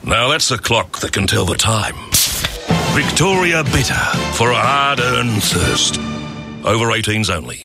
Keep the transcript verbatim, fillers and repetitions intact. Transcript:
Now that's a clock that can tell the time. Victoria Bitter, for a hard-earned thirst. Over eighteens only.